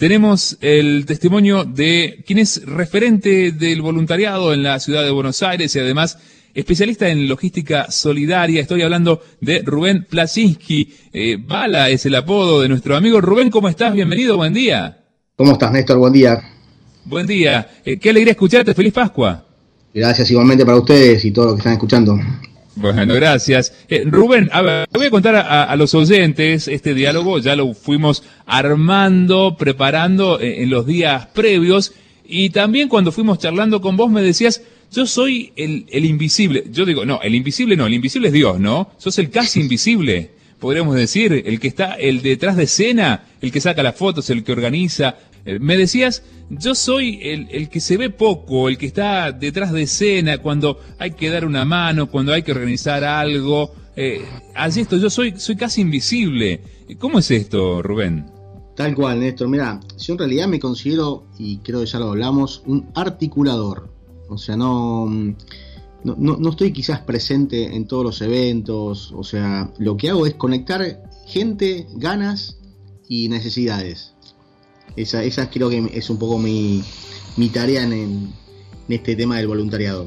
tenemos el testimonio de quien es referente del voluntariado en la ciudad de Buenos Aires y además especialista en logística solidaria. Estoy hablando de Rubén Plasinski. Bala es el apodo de nuestro amigo. Rubén, ¿cómo estás? Bienvenido, buen día. ¿Cómo estás, Néstor? Buen día. Buen día. Qué alegría escucharte. Feliz Pascua. Gracias igualmente para ustedes y todos los que están escuchando. Bueno, gracias. Rubén, a ver, voy a contar a los oyentes este diálogo, ya lo fuimos armando, preparando en los días previos, y también cuando fuimos charlando con vos me decías, yo soy el invisible. Yo digo, no, el invisible es Dios, ¿no? Sos el casi invisible, podríamos decir, el que está, el detrás de escena, el que saca las fotos, el que organiza. Me decías, yo soy el que se ve poco, el que está detrás de escena, cuando hay que dar una mano, cuando hay que organizar algo. Allí esto, yo soy casi invisible. ¿Cómo es esto, Rubén? Tal cual, Néstor. Mira, yo en realidad me considero, y creo que ya lo hablamos, un articulador. O sea, no estoy quizás presente en todos los eventos. O sea, lo que hago es conectar gente, ganas y necesidades. Esa creo que es un poco mi tarea en este tema del voluntariado.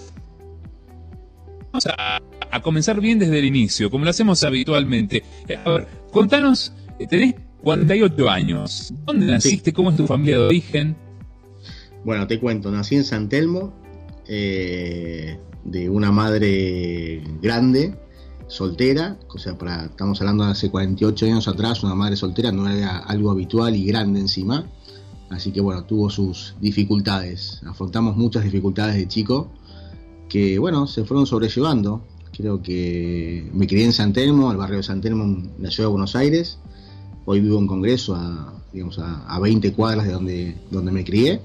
Vamos a comenzar bien desde el inicio, como lo hacemos habitualmente. A ver, contanos, tenés 48 años. ¿Dónde naciste? ¿Cómo es tu familia de origen? Bueno, te cuento, nací en San Telmo, de una madre grande, soltera, o sea, estamos hablando de hace 48 años atrás, una madre soltera no era algo habitual y grande encima, así que bueno, tuvo sus dificultades, afrontamos muchas dificultades de chico, que bueno, se fueron sobrellevando. Creo que me crié en San Telmo, el barrio de San Telmo, en la ciudad de Buenos Aires. Hoy vivo en Congreso, a 20 cuadras de donde me crié.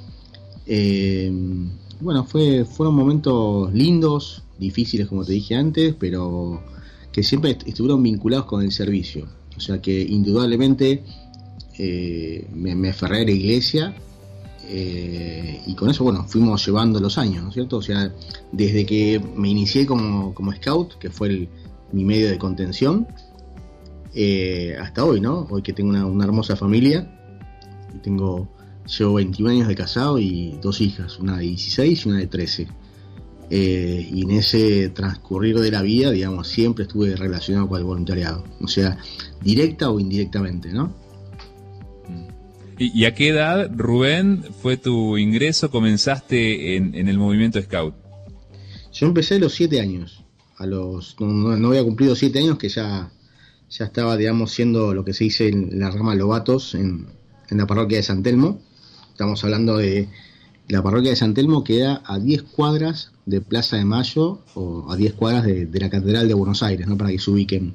Bueno, fueron momentos lindos, difíciles como te dije antes, pero que siempre estuvieron vinculados con el servicio. O sea que indudablemente me aferré a la iglesia, y con eso, bueno, fuimos llevando los años, ¿no es cierto? O sea, desde que me inicié como scout, que fue mi medio de contención, hasta hoy, ¿no? Hoy que tengo una hermosa familia, llevo 21 años de casado y 2 hijas, una de 16 y una de 13. Y en ese transcurrir de la vida, digamos, siempre estuve relacionado con el voluntariado, o sea, directa o indirectamente, ¿no? ¿Y a qué edad, Rubén, fue tu ingreso? ¿Comenzaste en el movimiento Scout? Yo empecé a los 7 años, no había cumplido 7 años que ya estaba, digamos, siendo lo que se dice en la rama Lobatos en la parroquia de San Telmo. Estamos hablando de la parroquia de San Telmo, que queda a 10 cuadras de Plaza de Mayo o a 10 cuadras de la Catedral de Buenos Aires, ¿no? Para que se ubiquen.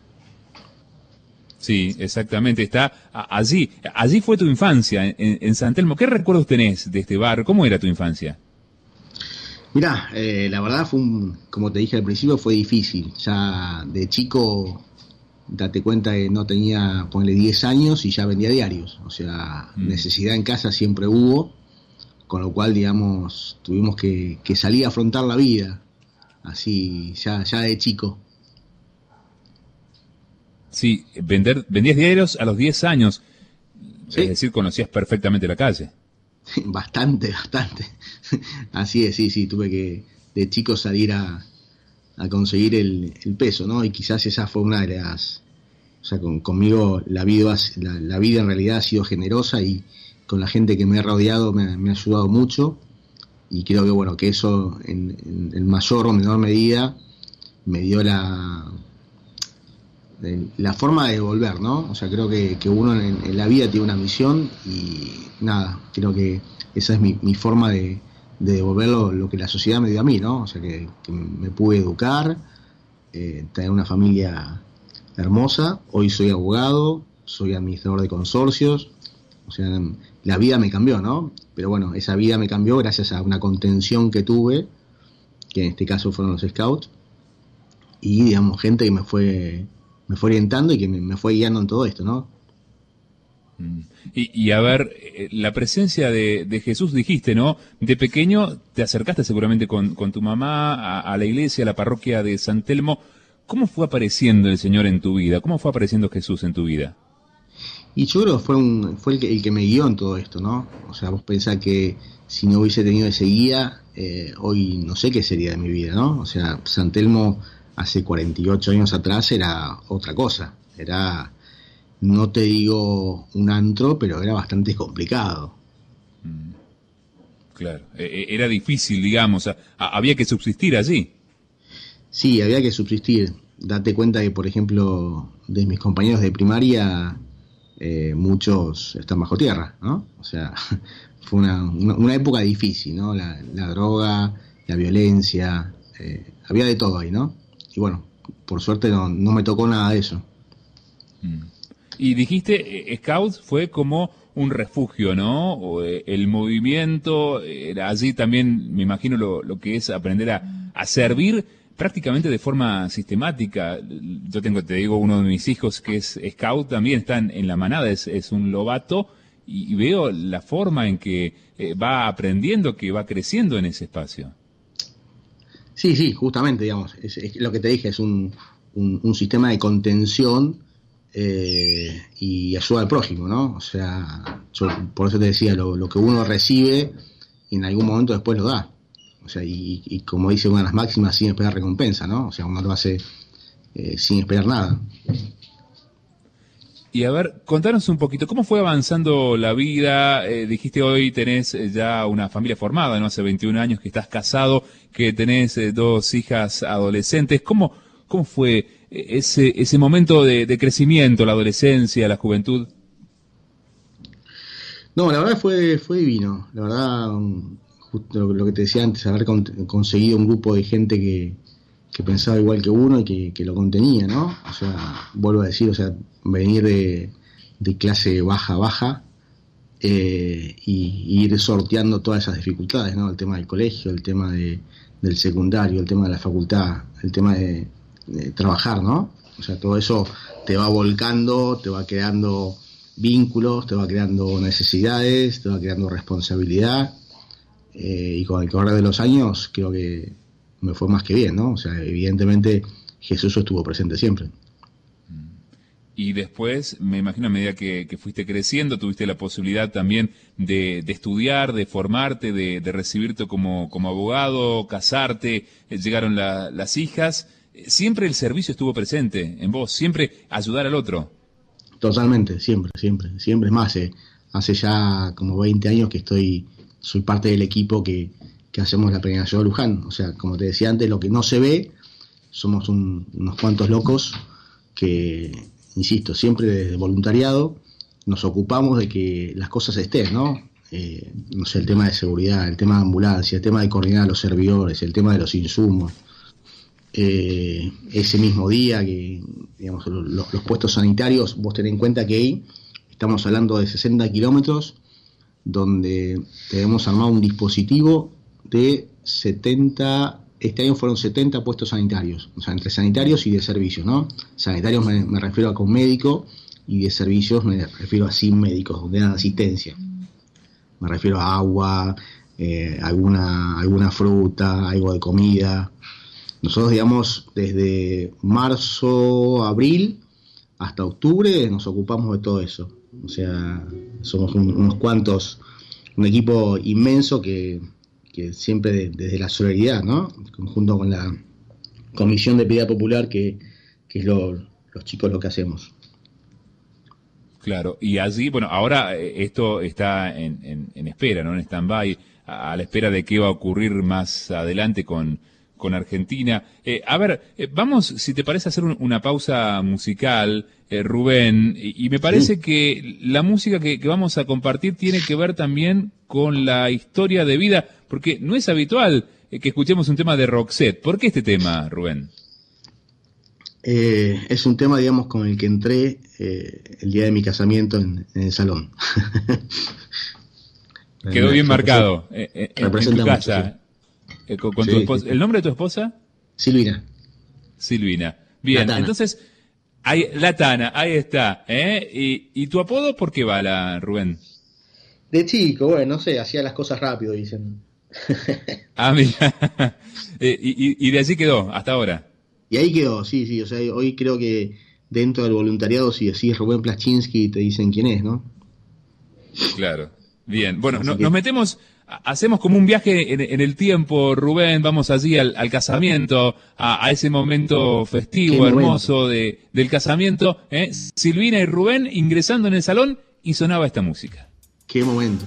Sí, exactamente, está allí. Allí fue tu infancia, en San Telmo. ¿Qué recuerdos tenés de este barrio? ¿Cómo era tu infancia? Mirá, la verdad como te dije al principio, fue difícil. Ya de chico, date cuenta que no tenía, ponle 10 años y ya vendía diarios. O sea, necesidad en casa siempre hubo, con lo cual, digamos, tuvimos que salir a afrontar la vida, así, ya de chico. Sí, vendías diarios a los 10 años, sí. Es decir, conocías perfectamente la calle. Bastante. Así es, sí, tuve que de chico salir a conseguir el peso, ¿no? Y quizás esa fue una de las... O sea, conmigo la vida en realidad ha sido generosa y con la gente que me he rodeado me ha ayudado mucho, y creo que bueno, que eso en mayor o menor medida me dio la forma de devolver, ¿no? O sea, creo que uno en la vida tiene una misión y nada, creo que esa es mi forma de devolver lo que la sociedad me dio a mí, ¿no? O sea, que me pude educar, tener una familia hermosa. Hoy soy abogado, soy administrador de consorcios, o sea, la vida me cambió, ¿no? Pero bueno, esa vida me cambió gracias a una contención que tuve, que en este caso fueron los scouts, y digamos, gente que me fue orientando y que me fue guiando en todo esto, ¿no? Y a ver, la presencia de Jesús, dijiste, ¿no? De pequeño te acercaste seguramente con tu mamá a la iglesia, a la parroquia de San Telmo. ¿Cómo fue apareciendo el Señor en tu vida? ¿Cómo fue apareciendo Jesús en tu vida? Y yo creo que fue el que me guió en todo esto, ¿no? O sea, vos pensás que si no hubiese tenido ese guía, hoy no sé qué sería de mi vida, ¿no? O sea, San Telmo hace 48 años atrás era otra cosa. Era, no te digo un antro, pero era bastante complicado. Mm, claro, era difícil, digamos, había que subsistir allí. Sí, había que subsistir. Date cuenta que, por ejemplo, de mis compañeros de primaria, muchos están bajo tierra, ¿no? O sea, fue una época difícil, ¿no? La droga, la violencia, había de todo ahí, ¿no? Y bueno, por suerte no me tocó nada de eso. Mm. Y dijiste, Scouts fue como un refugio, ¿no? El movimiento, era allí también, me imagino, lo que es aprender a servir prácticamente de forma sistemática. Yo te digo, uno de mis hijos que es Scout también está en la manada, es un lobato, y veo la forma en que va aprendiendo, que va creciendo en ese espacio. Sí, sí, justamente, digamos, es lo que te dije, es un sistema de contención y ayuda al prójimo, ¿no? O sea, yo por eso te decía, lo que uno recibe, en algún momento después lo da. O sea, y como dice una de las máximas, sin esperar recompensa, ¿no? O sea, uno lo hace sin esperar nada. Y a ver, contanos un poquito, ¿cómo fue avanzando la vida? Dijiste hoy tenés ya una familia formada, ¿no? Hace 21 años que estás casado, que tenés dos hijas adolescentes. ¿Cómo fue ese momento de crecimiento, la adolescencia, la juventud? No, la verdad fue divino. La verdad, justo lo que te decía antes, haber conseguido un grupo de gente que pensaba igual que uno y que lo contenía, ¿no? O sea, vuelvo a decir, o sea, venir de clase baja, y ir sorteando todas esas dificultades, ¿no? El tema del colegio, el tema del secundario, el tema de la facultad, el tema de trabajar, ¿no? O sea, todo eso te va volcando, te va creando vínculos, te va creando necesidades, te va creando responsabilidad, y con el correr de los años creo que me fue más que bien, ¿no? O sea, evidentemente Jesús estuvo presente siempre. Y después, me imagino, a medida que fuiste creciendo, tuviste la posibilidad también de estudiar, de formarte, de recibirte como abogado, casarte, llegaron las hijas. Siempre el servicio estuvo presente en vos, siempre ayudar al otro. Totalmente, siempre. Es más, hace ya como 20 años que soy parte del equipo que hacemos la peregrinación a Luján. O sea, como te decía antes, lo que no se ve, somos unos cuantos locos que, insisto, siempre desde voluntariado nos ocupamos de que las cosas estén, ¿no? No sé, el tema de seguridad, el tema de ambulancia, el tema de coordinar a los servidores, el tema de los insumos. Ese mismo día que, digamos, los puestos sanitarios, vos tenés en cuenta que ahí estamos hablando de 60 kilómetros donde tenemos armado un dispositivo de 70, este año fueron 70 puestos sanitarios, o sea, entre sanitarios y de servicios, ¿no? Sanitarios me refiero a con médico, y de servicios me refiero a sin médicos, donde dan asistencia. Me refiero a agua, alguna fruta, algo de comida. Nosotros, digamos, desde marzo, abril hasta octubre nos ocupamos de todo eso. O sea, somos unos cuantos, un equipo inmenso que siempre desde la solidaridad, ¿no? Junto con la Comisión de Piedad Popular, que es los chicos lo que hacemos. Claro, y allí, bueno, ahora esto está en espera, ¿no? En stand-by, a la espera de qué va a ocurrir más adelante con Argentina. A ver, vamos, si te parece, hacer una pausa musical, Rubén, y me parece Sí. que la música que vamos a compartir tiene que ver también con la historia de vida, porque no es habitual que escuchemos un tema de Roxette. ¿Por qué este tema, Rubén? Es un tema, digamos, con el que entré el día de mi casamiento en el salón. Quedó bien marcado en tu Representa mucho, sí. casa, con tu Sí, esposa. sí. ¿El nombre de tu esposa? Silvina, Silvina. Bien, Latana. entonces, la Tana, ahí está. ¿Y tu apodo por qué va, Rubén? De chico, bueno, no sé, hacía las cosas rápido, dicen. Ah, mira. Y de allí quedó, hasta ahora. Y ahí quedó, sí, sí, o sea, hoy creo que dentro del voluntariado, si decís Rubén Placzynski, te dicen quién es, ¿no? Claro. Bien. Bueno, nos metemos, hacemos como un viaje en el tiempo, Rubén, vamos allí al casamiento, a ese momento festivo, hermoso del casamiento, Silvina y Rubén ingresando en el salón y sonaba esta música. Qué momento.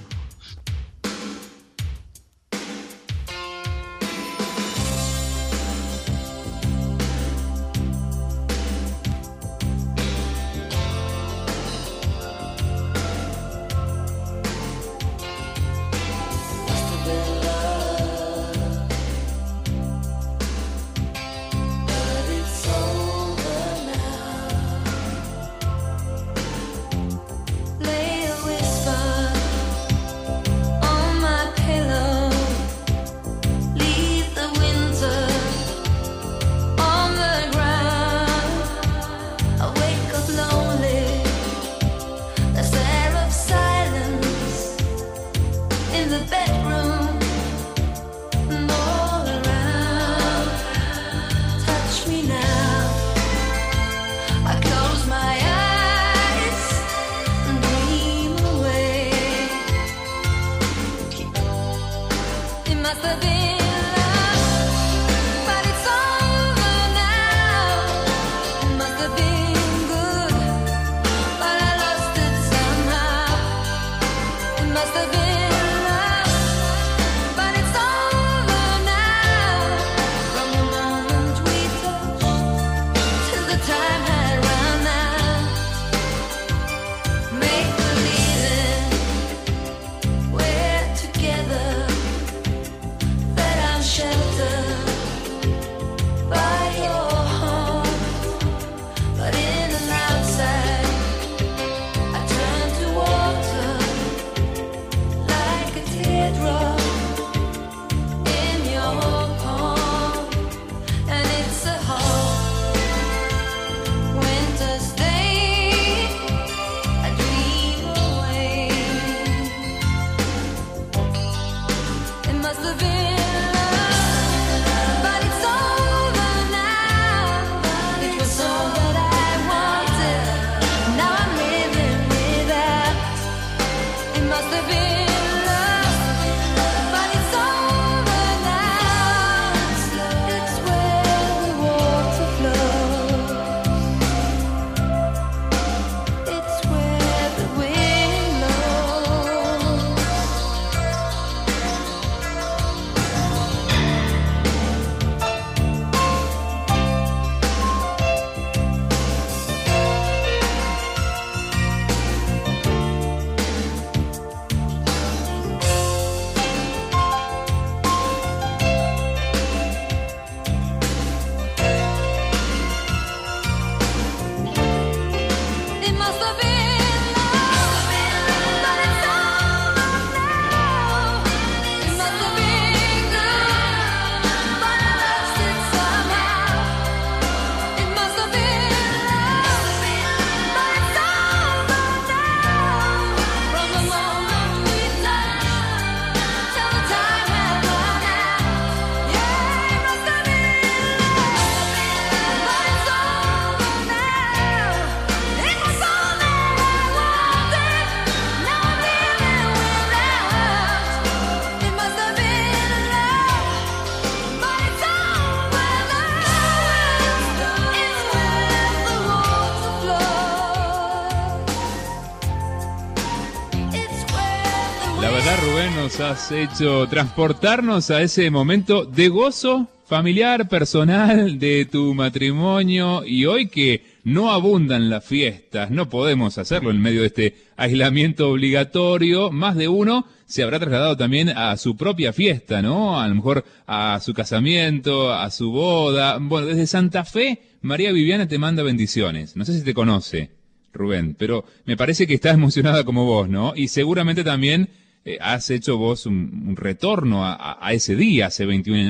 Nos has hecho transportarnos a ese momento de gozo familiar, personal, de tu matrimonio, y hoy que no abundan las fiestas, no podemos hacerlo en medio de este aislamiento obligatorio, más de uno se habrá trasladado también a su propia fiesta, ¿no? A lo mejor a su casamiento, a su boda. Bueno, desde Santa Fe, María Viviana te manda bendiciones. No sé si te conoce, Rubén, pero me parece que estás emocionada como vos, ¿no? Y seguramente también has hecho vos un retorno a ese día, hace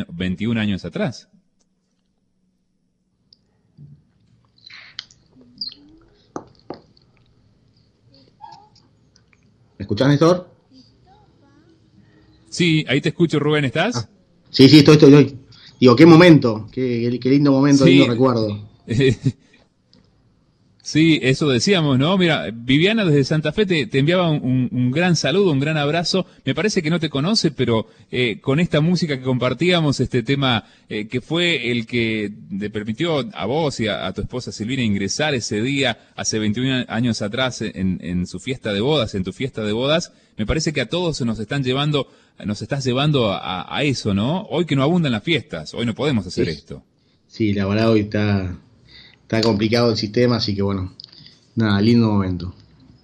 21 años atrás. ¿Me escuchás, Néstor? Sí, ahí te escucho, Rubén, ¿estás? Sí, estoy. Digo, qué momento, qué lindo momento, sí. Lindo recuerdo. Sí, eso decíamos, ¿no? Mira, Viviana desde Santa Fe te enviaba un gran saludo, un gran abrazo. Me parece que no te conoce, pero con esta música que compartíamos, este tema que fue el que te permitió a vos y a tu esposa Silvina ingresar ese día, hace 21 años atrás, en su fiesta de bodas, en tu fiesta de bodas, me parece que a todos nos estás llevando a eso, ¿no? Hoy que no abundan las fiestas, hoy no podemos hacer esto. Sí, la verdad hoy está complicado el sistema, así que bueno, nada, lindo momento.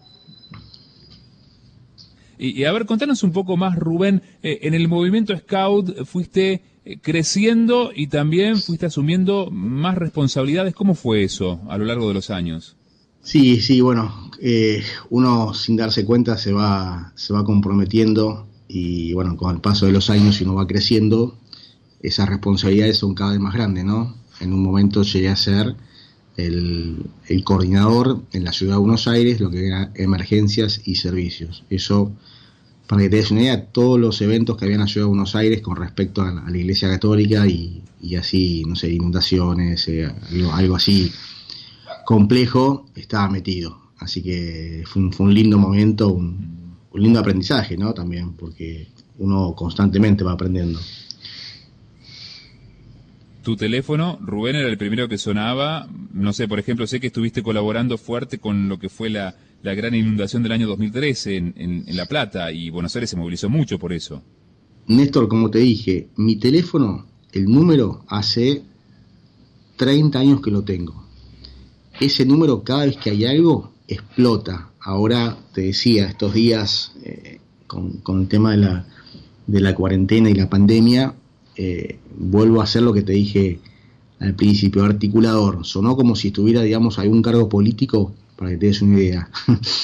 Y a ver, contanos un poco más, Rubén, en el movimiento Scout fuiste creciendo y también fuiste asumiendo más responsabilidades. ¿Cómo fue eso a lo largo de los años? Sí, bueno, uno sin darse cuenta se va comprometiendo y bueno, con el paso de los años y uno va creciendo, esas responsabilidades son cada vez más grandes, ¿no? En un momento llegué a ser el coordinador en la ciudad de Buenos Aires, lo que era emergencias y servicios. Eso, para que te des una idea, todos los eventos que había en la ciudad de Buenos Aires con respecto a la Iglesia Católica y así, no sé, inundaciones, algo así complejo, estaba metido. Así que fue un lindo momento, un lindo aprendizaje, ¿no? También, porque uno constantemente va aprendiendo. Tu teléfono, Rubén, era el primero que sonaba. No sé, por ejemplo, sé que estuviste colaborando fuerte con lo que fue la gran inundación del año 2013 en La Plata, y Buenos Aires se movilizó mucho por eso. Néstor, como te dije, mi teléfono, el número, hace 30 años que lo tengo. Ese número, cada vez que hay algo, explota. Ahora, te decía, estos días, con el tema de la cuarentena y la pandemia, vuelvo a hacer lo que te dije al principio, articulador. Sonó como si estuviera, digamos, algún cargo político, para que te des una idea.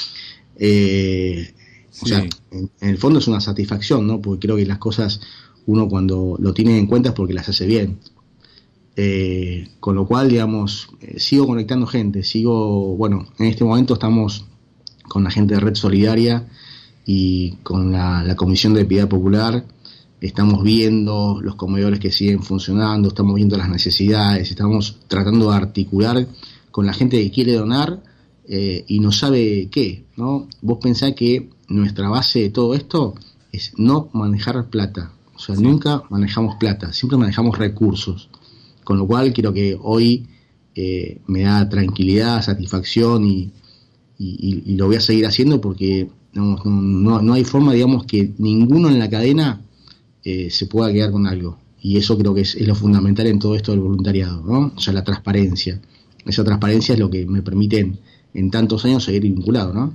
O sea, en el fondo es una satisfacción, ¿no? Porque creo que las cosas, uno cuando lo tiene en cuenta es porque las hace bien. Con lo cual, digamos, sigo conectando gente, bueno, en este momento estamos con la gente de Red Solidaria y con la Comisión de Piedad Popular. Estamos viendo los comedores que siguen funcionando, estamos viendo las necesidades, estamos tratando de articular con la gente que quiere donar y no sabe qué, ¿no? Vos pensás que nuestra base de todo esto es no manejar plata, o sea, nunca manejamos plata, siempre manejamos recursos, con lo cual creo que hoy me da tranquilidad, satisfacción y lo voy a seguir haciendo porque no hay forma, digamos, que ninguno en la cadena se pueda quedar con algo, y eso creo que es lo fundamental en todo esto del voluntariado, ¿no? O sea, la transparencia. Esa transparencia es lo que me permite en tantos años seguir vinculado, ¿no?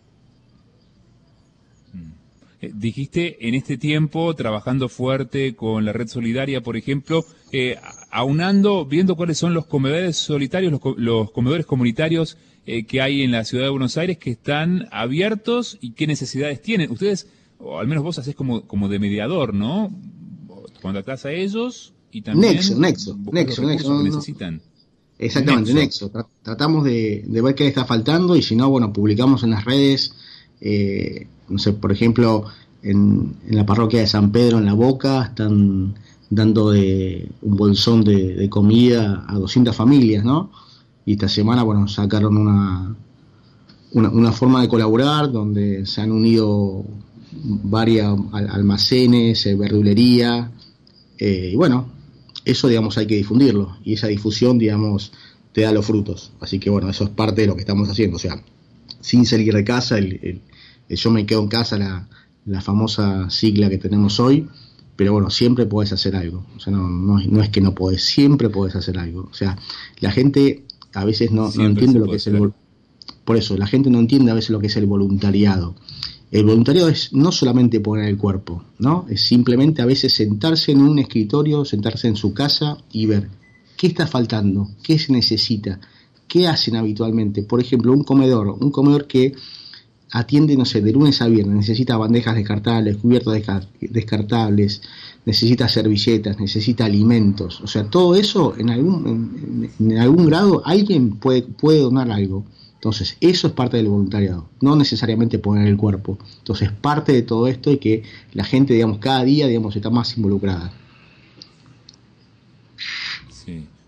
Dijiste en este tiempo, trabajando fuerte con la Red Solidaria, por ejemplo, aunando, viendo cuáles son los comedores solitarios, los comedores comunitarios que hay en la ciudad de Buenos Aires, que están abiertos y qué necesidades tienen. Ustedes, o al menos vos hacés como de mediador, ¿no? Contactás a ellos y también Nexo, que necesitan. Exactamente, Nexo. Tratamos de ver qué le está faltando y si no, bueno, publicamos en las redes, no sé, por ejemplo, en la parroquia de San Pedro en La Boca están dando un bolsón de comida a 200 familias, ¿no? Y esta semana, bueno, sacaron una forma de colaborar donde se han unido varios almacenes, verdulería, y bueno, eso, digamos, hay que difundirlo, y esa difusión, digamos, te da los frutos. Así que bueno, eso es parte de lo que estamos haciendo, o sea, sin salir de casa, el yo me quedo en casa, la famosa sigla que tenemos hoy, pero bueno, siempre podés hacer algo, o sea, no es que no podés, siempre podés hacer algo. O sea, la gente a veces no entiende lo que es por eso, la gente no entiende a veces lo que es el voluntariado. El voluntariado es no solamente poner el cuerpo, ¿no? Es simplemente a veces sentarse en un escritorio, sentarse en su casa y ver qué está faltando, qué se necesita, qué hacen habitualmente. Por ejemplo, un comedor que atiende, no sé, de lunes a viernes, necesita bandejas descartables, cubiertos descartables, necesita servilletas, necesita alimentos. O sea, todo eso en algún grado alguien puede donar algo. Entonces, eso es parte del voluntariado, no necesariamente poner el cuerpo. Entonces, parte de todo esto y que la gente, digamos, cada día, digamos, está más involucrada. Sí.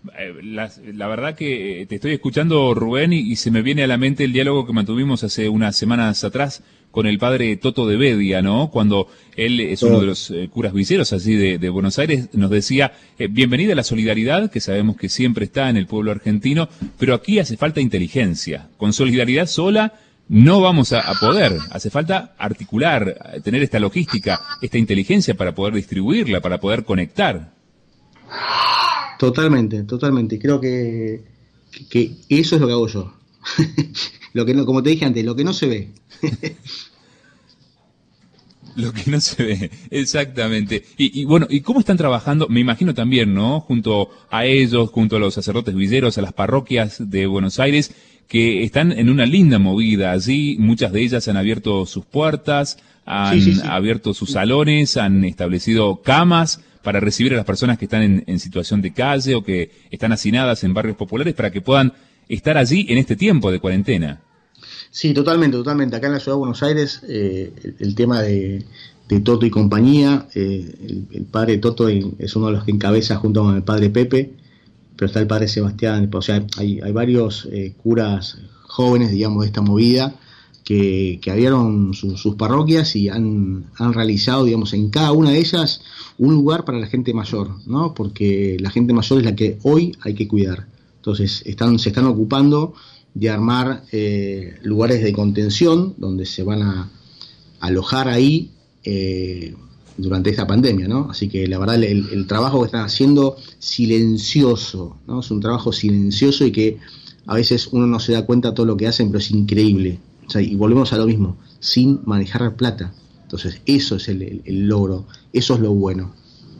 La verdad que te estoy escuchando, Rubén, y se me viene a la mente el diálogo que mantuvimos hace unas semanas atrás con el padre Toto de Bedia, ¿no? Cuando él es uno de los curas viceros así de Buenos Aires, nos decía, bienvenida a la solidaridad, que sabemos que siempre está en el pueblo argentino, pero aquí hace falta inteligencia. Con solidaridad sola no vamos a poder. Hace falta articular, tener esta logística, esta inteligencia para poder distribuirla, para poder conectar. Totalmente. Creo que eso es lo que hago yo. Lo que no, como te dije antes, lo que no se ve. Lo que no se ve, exactamente. Y bueno, ¿y cómo están trabajando? Me imagino también, ¿no? Junto a ellos, junto a los sacerdotes villeros, a las parroquias de Buenos Aires, que están en una linda movida allí. Muchas de ellas han abierto sus puertas, han abierto sus salones, han establecido camas para recibir a las personas que están en situación de calle o que están hacinadas en barrios populares para que puedan estar allí en este tiempo de cuarentena. Sí, totalmente. Acá en la ciudad de Buenos Aires, el tema de Toto y compañía, el padre Toto es uno de los que encabeza junto con el padre Pepe, pero está el padre Sebastián, o sea, hay varios curas jóvenes, digamos, de esta movida, que abrieron sus parroquias y han realizado, digamos, en cada una de ellas un lugar para la gente mayor, ¿no? Porque la gente mayor es la que hoy hay que cuidar. Entonces se están ocupando de armar lugares de contención donde se van a alojar ahí durante esta pandemia, ¿no? Así que la verdad el trabajo que están haciendo silencioso, ¿no? Es un trabajo silencioso y que a veces uno no se da cuenta de todo lo que hacen, pero es increíble. O sea, y volvemos a lo mismo, sin manejar plata. Entonces eso es el logro, eso es lo bueno.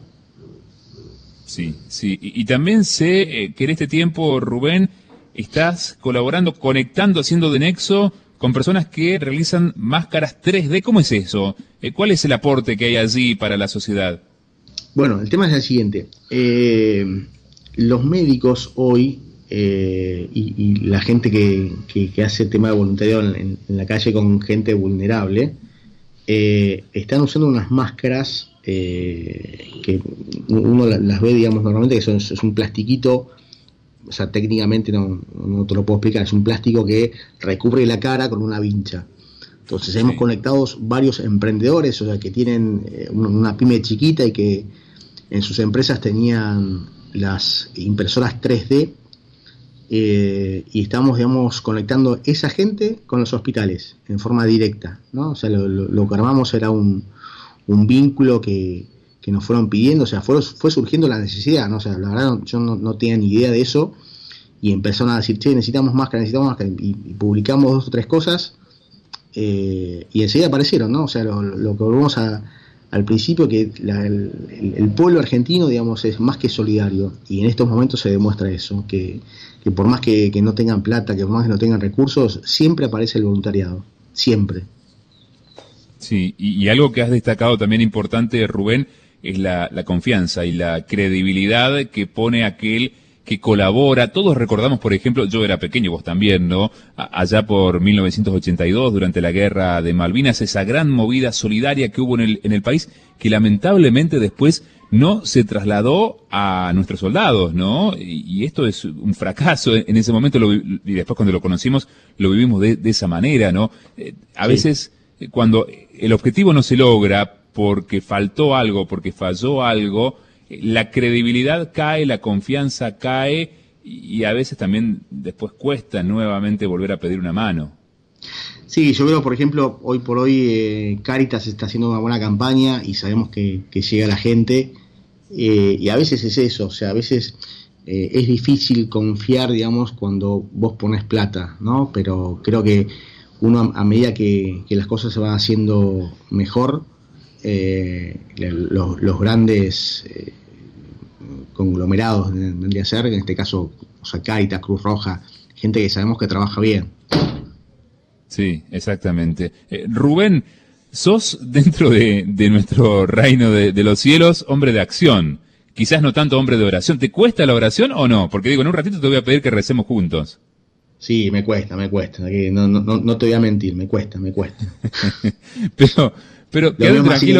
Sí. Y también sé que en este tiempo, Rubén, estás colaborando, conectando, haciendo de nexo con personas que realizan máscaras 3D. ¿Cómo es eso? ¿Cuál es el aporte que hay allí para la sociedad? Bueno, el tema es el siguiente. Los médicos hoy y la gente que hace tema de voluntariado en la calle con gente vulnerable están usando unas máscaras que uno las ve, digamos, normalmente, que es un plastiquito. O sea, técnicamente no te lo puedo explicar, es un plástico que recubre la cara con una vincha. Entonces hemos conectado varios emprendedores, o sea, que tienen una pyme chiquita y que en sus empresas tenían las impresoras 3D y estamos, digamos, conectando esa gente con los hospitales en forma directa, ¿no? O sea, lo que armamos era un vínculo que nos fueron pidiendo, o sea, fue surgiendo la necesidad, ¿no? O sea, la verdad yo no tenía ni idea de eso y empezaron a decir, necesitamos máscara, y publicamos 2 o 3 cosas y enseguida aparecieron, ¿no? O sea, lo que volvemos al principio, que el pueblo argentino, digamos, es más que solidario y en estos momentos se demuestra eso, que por más que no tengan plata, que por más que no tengan recursos, siempre aparece el voluntariado, siempre. Sí, y algo que has destacado también importante, Rubén, es la confianza y la credibilidad que pone aquel que colabora. Todos recordamos, por ejemplo, yo era pequeño, vos también, ¿no? Allá por 1982, durante la guerra de Malvinas, esa gran movida solidaria que hubo en el país, que lamentablemente después no se trasladó a nuestros soldados, ¿no? Y esto es un fracaso. En ese momento, y después cuando lo conocimos, lo vivimos de esa manera, ¿no? A veces, cuando el objetivo no se logra porque faltó algo, porque falló algo, la credibilidad cae, la confianza cae y a veces también después cuesta nuevamente volver a pedir una mano. Sí, yo creo, por ejemplo, hoy por hoy Cáritas está haciendo una buena campaña y sabemos que llega a la gente y a veces es eso, o sea, a veces es difícil confiar, digamos, cuando vos pones plata, ¿no? Pero creo que uno a medida que las cosas se van haciendo mejor, los grandes conglomerados vendría a ser, en este caso, o sea, Cáritas, Cruz Roja, gente que sabemos que trabaja bien. Sí, exactamente. Rubén, sos dentro de nuestro reino de los cielos hombre de acción, quizás no tanto hombre de oración. ¿Te cuesta la oración o no? Porque digo, en un ratito te voy a pedir que recemos juntos. Sí, me cuesta, no te voy a mentir, me cuesta. Pero quédate tranquilo.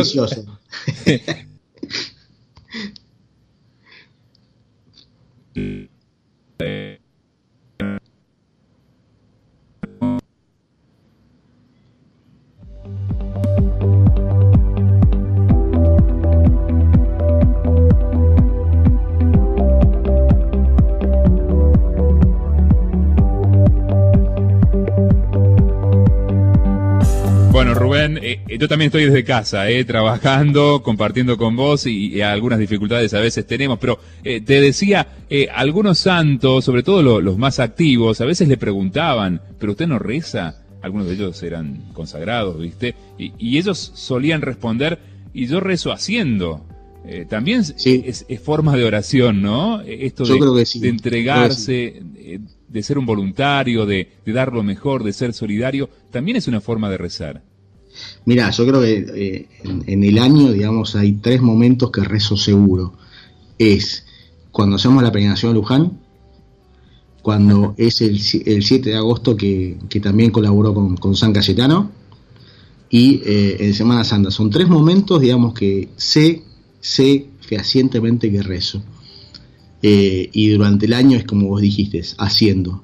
Rubén. Yo también estoy desde casa, trabajando, compartiendo con vos y algunas dificultades a veces tenemos, pero te decía, algunos santos, sobre todo los más activos, a veces le preguntaban, ¿pero usted no reza? Algunos de ellos eran consagrados, ¿viste? Y ellos solían responder, y yo rezo haciendo. También sí. es forma de oración, ¿no? Esto yo creo que sí. de entregarse, de ser un voluntario, de dar lo mejor, de ser solidario, también es una forma de rezar. Mirá, yo creo que en el año, digamos, hay 3 momentos que rezo seguro. Es cuando hacemos la peregrinación a Luján, cuando es el 7 de agosto que también colaboró con San Cayetano, y en Semana Santa. Son 3 momentos, digamos, que sé fehacientemente que rezo. Y durante el año es como vos dijiste, haciendo.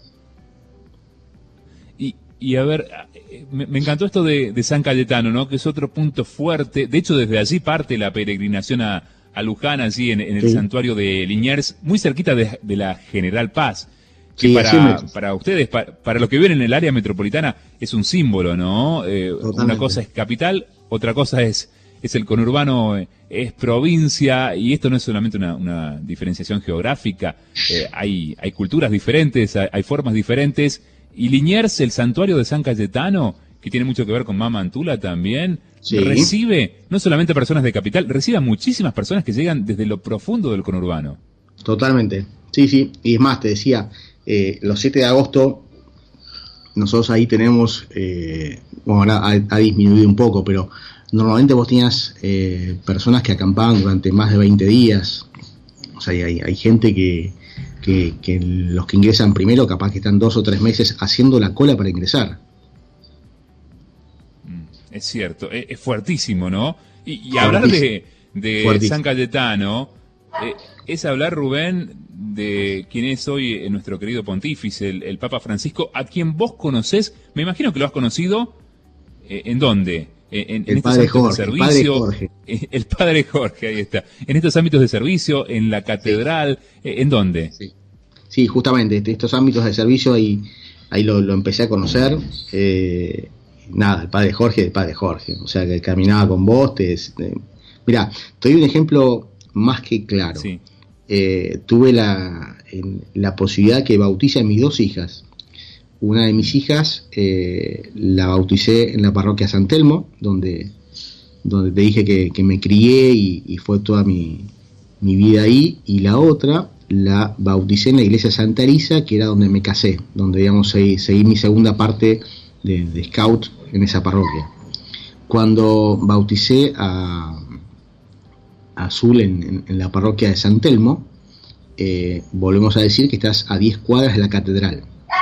Y a ver, me encantó esto de San Cayetano, ¿no? Que es otro punto fuerte. De hecho, desde allí parte la peregrinación a Luján, allí en el santuario de Liniers, muy cerquita de la General Paz. Que para ustedes, para los que viven en el área metropolitana, es un símbolo, ¿no? Una cosa es capital, otra cosa es el conurbano, es provincia, y esto no es solamente una diferenciación geográfica, hay culturas diferentes, hay formas diferentes, y Liniers, el santuario de San Cayetano, que tiene mucho que ver con Mama Antula también, sí, recibe no solamente personas de capital, recibe a muchísimas personas que llegan desde lo profundo del conurbano. Totalmente, sí, y es más, te decía, los 7 de agosto, nosotros ahí tenemos, bueno, ahora ha disminuido un poco, pero normalmente vos tenías personas que acampaban durante más de 20 días, o sea, hay gente que los que ingresan primero capaz que están 2 o 3 meses haciendo la cola para ingresar. Es cierto, es fuertísimo, ¿no? Y hablar de San Cayetano, es hablar, Rubén, de quien es hoy nuestro querido pontífice, el Papa Francisco, a quien vos conocés, me imagino que lo has conocido, ¿en dónde? En el estos padre ámbitos Jorge, de servicio, el padre Jorge. El padre Jorge, ahí está. En estos ámbitos de servicio, en la catedral, sí. ¿En dónde? Sí, justamente, estos ámbitos de servicio ahí lo empecé a conocer. Nada, el padre Jorge, o sea, que caminaba con vos. Mirá, te doy un ejemplo más que claro. Sí. Tuve la posibilidad que bautice a mis 2 hijas. Una de mis hijas la bauticé en la parroquia San Telmo, donde te dije que me crié y fue toda mi vida ahí, y la otra la bauticé en la iglesia Santa Elisa, que era donde me casé, donde, digamos, seguí mi segunda parte de scout en esa parroquia. Cuando bauticé a Azul en la parroquia de San Telmo, volvemos a decir que estás a 10 cuadras de la catedral.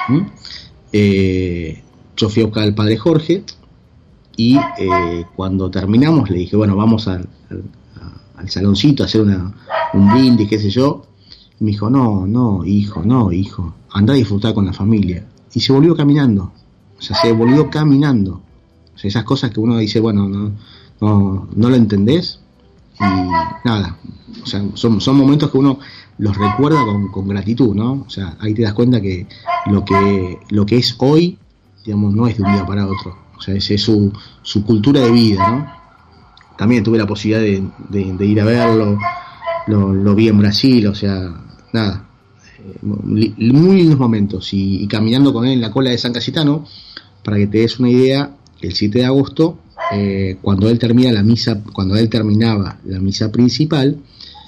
Yo fui a buscar al padre Jorge y cuando terminamos le dije, bueno, vamos al saloncito a hacer un brindis, qué sé yo. Y me dijo, no, hijo, anda a disfrutar con la familia. Y se volvió caminando. O sea, esas cosas que uno dice, bueno, no lo entendés. Y nada, o sea, son momentos que uno los recuerda con gratitud, ¿no? O sea, ahí te das cuenta que lo que es hoy, digamos, no es de un día para otro. O sea, es su cultura de vida, ¿no? También tuve la posibilidad de ir a verlo, lo vi en Brasil, o sea, nada, muy lindos momentos. Y caminando con él en la cola de San Cayetano, para que te des una idea, el 7 de agosto, cuando él terminaba la misa principal,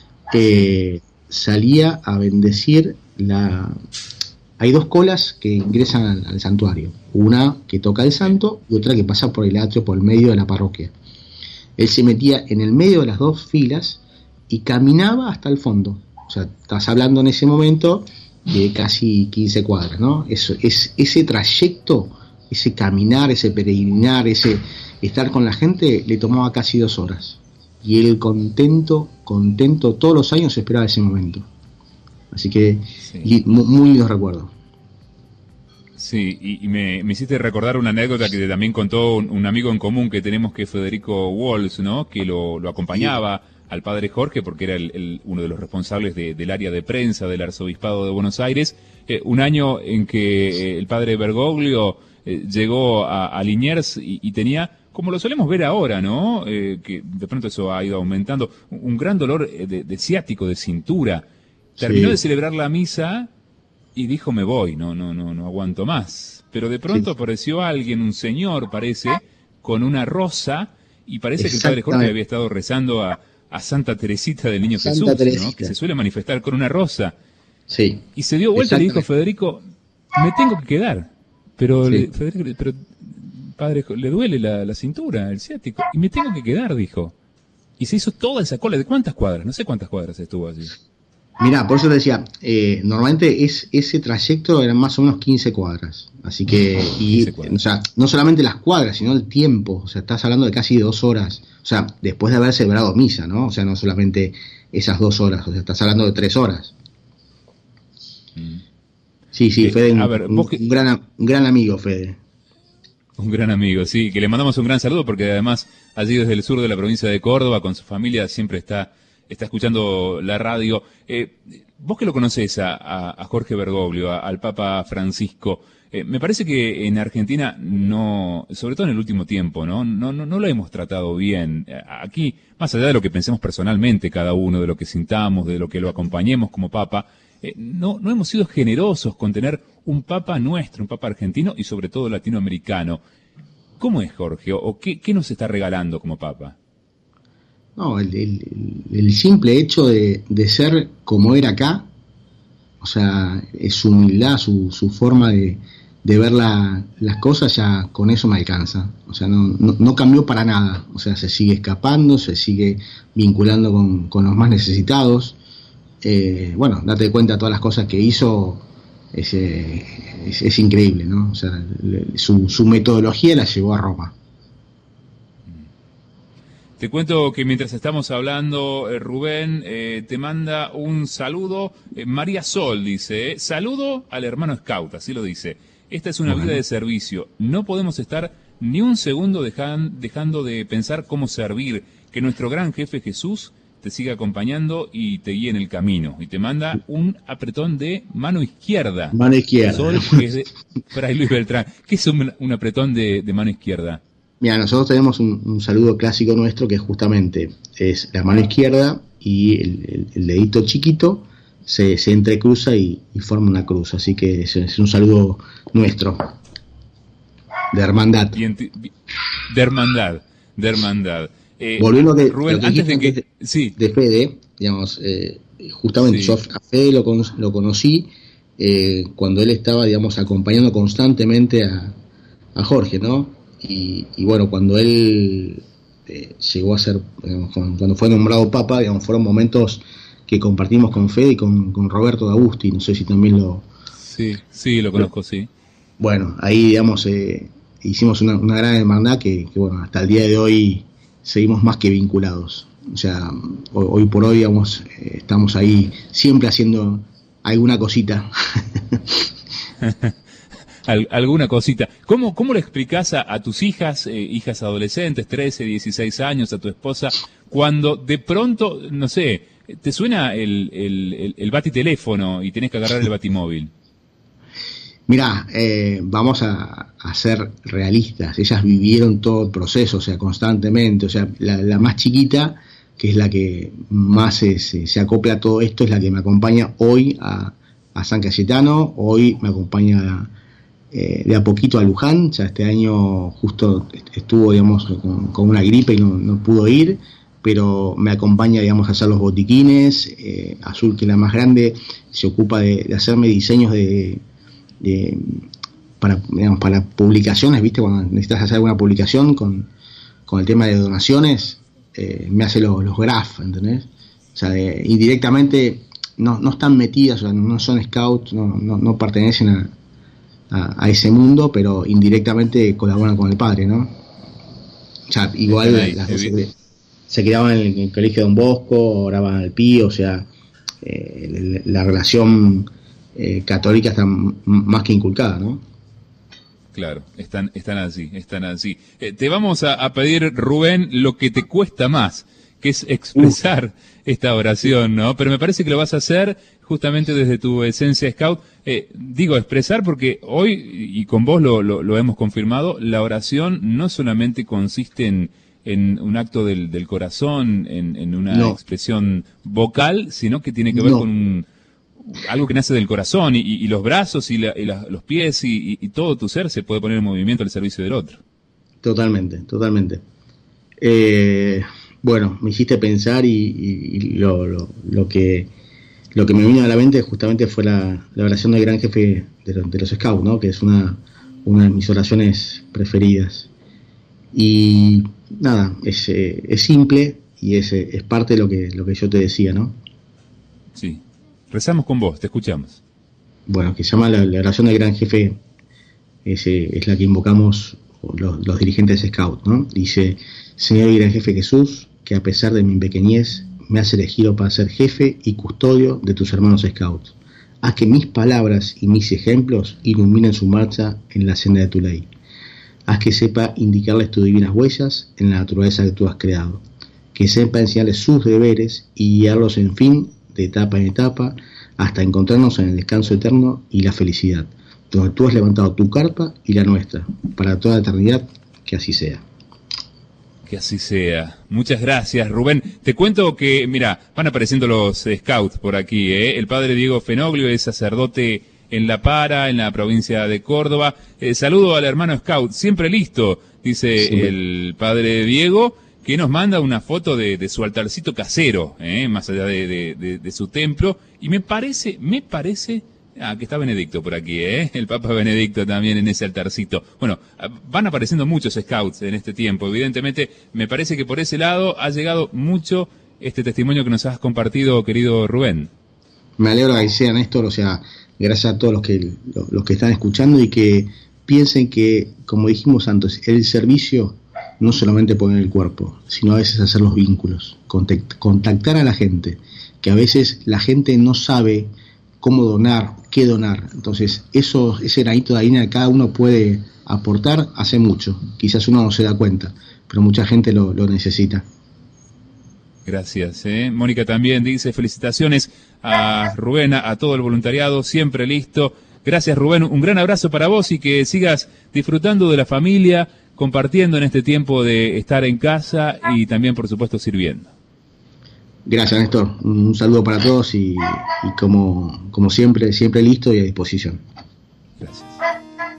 salía a bendecir hay 2 colas que ingresan al santuario, una que toca el santo y otra que pasa por el atrio, por el medio de la parroquia. Él se metía en el medio de las 2 filas y caminaba hasta el fondo. O sea, estás hablando en ese momento de casi 15 cuadras, ¿no? Ese trayecto, ese caminar, ese peregrinar, ese estar con la gente, le tomaba casi 2 horas. Y él contento, todos los años esperaba ese momento. Así que, sí, muy lindos recuerdos. Sí, y me hiciste recordar una anécdota que también contó un amigo en común que tenemos, que es Federico Walsh, ¿no? Que lo acompañaba, sí, al padre Jorge, porque era uno de los responsables del área de prensa del Arzobispado de Buenos Aires. Un año en que el padre Bergoglio llegó a Liniers y tenía como lo solemos ver ahora, ¿no? Que de pronto eso ha ido aumentando. Un gran dolor de ciático, de cintura. Terminó de celebrar la misa y dijo, me voy, no aguanto más. Pero de pronto apareció alguien, un señor parece, con una rosa, y parece que el padre Jorge había estado rezando a Santa Teresita del Niño Jesús, ¿no? Que se suele manifestar con una rosa. Sí. Y se dio vuelta y le dijo, Federico, me tengo que quedar. Pero, Federico, pero padre, le duele la cintura, el ciático, y me tengo que quedar, dijo. Y se hizo toda esa cola. ¿De cuántas cuadras? No sé cuántas cuadras estuvo allí. Mirá, por eso te decía, normalmente ese trayecto eran más o menos 15 cuadras. Así que, o sea, no solamente las cuadras, sino el tiempo. O sea, estás hablando de casi 2 horas. O sea, después de haber celebrado misa, ¿no? O sea, no solamente esas 2 horas. O sea, estás hablando de 3 horas. Sí, Fede, un gran amigo, Fede. Un gran amigo, sí, que le mandamos un gran saludo porque además allí desde el sur de la provincia de Córdoba con su familia siempre está escuchando la radio. Vos que lo conocés a Jorge Bergoglio, al Papa Francisco, me parece que en Argentina no, sobre todo en el último tiempo, no lo hemos tratado bien. Aquí, más allá de lo que pensemos personalmente cada uno, de lo que sintamos, de lo que lo acompañemos como Papa, no hemos sido generosos con tener un Papa nuestro, un Papa argentino y sobre todo latinoamericano. ¿Cómo es, Jorge? ¿O qué nos está regalando como Papa? No, el simple hecho de ser como era acá, o sea, su humildad, su forma de ver las cosas, ya con eso me alcanza. O sea, no cambió para nada. O sea, se sigue escapando, se sigue vinculando con los más necesitados. Bueno, date cuenta de todas las cosas que hizo, es increíble, ¿no? O sea, su metodología la llevó a Roma. Te cuento que mientras estamos hablando, Rubén te manda un saludo. María Sol dice, saludo al hermano Scout, así lo dice. Esta es una vida de servicio. No podemos estar ni un segundo dejando de pensar cómo servir. Que nuestro gran jefe Jesús te siga acompañando y te guíe en el camino. Y te manda un apretón de mano izquierda. Mano izquierda. Sol, que es de Fray Luis Beltrán. ¿Qué es un apretón de mano izquierda? Mira, nosotros tenemos un saludo clásico nuestro que justamente es la mano izquierda y el dedito chiquito se entrecruza y forma una cruz. Así que es un saludo nuestro, de hermandad. De hermandad. Volviendo Rubén, antes de que... Sí. De Fede, digamos, justamente yo a Fede lo conocí cuando él estaba, digamos, acompañando constantemente a Jorge, ¿no? Y bueno, cuando él llegó a ser, digamos, cuando fue nombrado Papa, digamos, fueron momentos que compartimos con Fede y con Roberto D'Agusti, no sé si también lo... Sí, lo conozco, sí. Bueno, ahí, digamos, hicimos una gran hermandad que, bueno, hasta el día de hoy seguimos más que vinculados. O sea, hoy por hoy, digamos, estamos ahí siempre haciendo alguna cosita. Alguna cosita. ¿Cómo le explicás a tus hijas adolescentes, 13, 16 años, a tu esposa, cuando de pronto, no sé, te suena el batiteléfono y tenés que agarrar el batimóvil? Mirá, vamos a ser realistas. Ellas vivieron todo el proceso, o sea, constantemente. O sea, la más chiquita, que es la que más se acopla a todo esto, es la que me acompaña hoy a San Cayetano, hoy me acompaña de a poquito a Luján. Ya este año justo estuvo, digamos, con una gripe y no pudo ir, pero me acompaña, digamos, a hacer los botiquines. Azul, que es la más grande, se ocupa de hacerme diseños para publicaciones, ¿viste? Cuando necesitas hacer alguna publicación con el tema de donaciones, me hace los graph, ¿entendés? O sea, indirectamente no están metidas, o sea, no son scouts, no pertenecen a ese mundo, pero indirectamente colaboran con el padre, ¿no? O sea, igual las dos se quedaban en el colegio de Don Bosco, oraban al Pío, o sea, la relación católica está más que inculcada, ¿no? Claro, están así. Te vamos a pedir, Rubén, lo que te cuesta más, que es expresar esta oración, ¿no? Pero me parece que lo vas a hacer justamente desde tu esencia scout. Digo, expresar porque hoy, y con vos lo hemos confirmado, la oración no solamente consiste en un acto del corazón, en una expresión vocal, sino que tiene que ver con algo que nace del corazón, y los brazos y los pies y todo tu ser se puede poner en movimiento al servicio del otro. Totalmente. Bueno, me hiciste pensar y lo que me vino a la mente justamente fue la oración del gran jefe de los scouts, ¿no? Que es una de mis oraciones preferidas. Y nada, es simple y es parte de lo que yo te decía, ¿no? Sí. Rezamos con vos, te escuchamos. Bueno, que se llama la oración del gran jefe, es la que invocamos los dirigentes scout, ¿no? Dice: Señor y gran jefe Jesús, que a pesar de mi pequeñez me has elegido para ser jefe y custodio de tus hermanos scouts. Haz que mis palabras y mis ejemplos iluminen su marcha en la senda de tu ley. Haz que sepa indicarles tus divinas huellas en la naturaleza que tú has creado. Que sepa enseñarles sus deberes y guiarlos en fin, de etapa en etapa, hasta encontrarnos en el descanso eterno y la felicidad, donde tú has levantado tu carpa y la nuestra, para toda la eternidad, que así sea. Que así sea. Muchas gracias, Rubén. Te cuento que, mira, van apareciendo los scouts por aquí, ¿eh? El padre Diego Fenoglio es sacerdote en La Para, en la provincia de Córdoba. Saludo al hermano scout, siempre listo, dice sí, el padre Diego, que nos manda una foto de su altarcito casero, más allá de su templo. Y me parece... que está Benedicto por aquí, el Papa Benedicto también en ese altarcito. Bueno, van apareciendo muchos scouts en este tiempo. Evidentemente, me parece que por ese lado ha llegado mucho este testimonio que nos has compartido, querido Rubén. Me alegro que sea, Néstor, o sea, gracias a todos los que están escuchando y que piensen que, como dijimos antes, el servicio no solamente poner el cuerpo, sino a veces hacer los vínculos, contactar a la gente, que a veces la gente no sabe cómo donar, qué donar. Entonces, ese granito de arena que cada uno puede aportar hace mucho. Quizás uno no se da cuenta, pero mucha gente lo necesita. Gracias. Mónica también dice: felicitaciones a Rubén, a todo el voluntariado, siempre listo. Gracias, Rubén. Un gran abrazo para vos y que sigas disfrutando de la familia, compartiendo en este tiempo de estar en casa y también, por supuesto, sirviendo. Gracias, Néstor. Un saludo para todos y como siempre listo y a disposición. Gracias.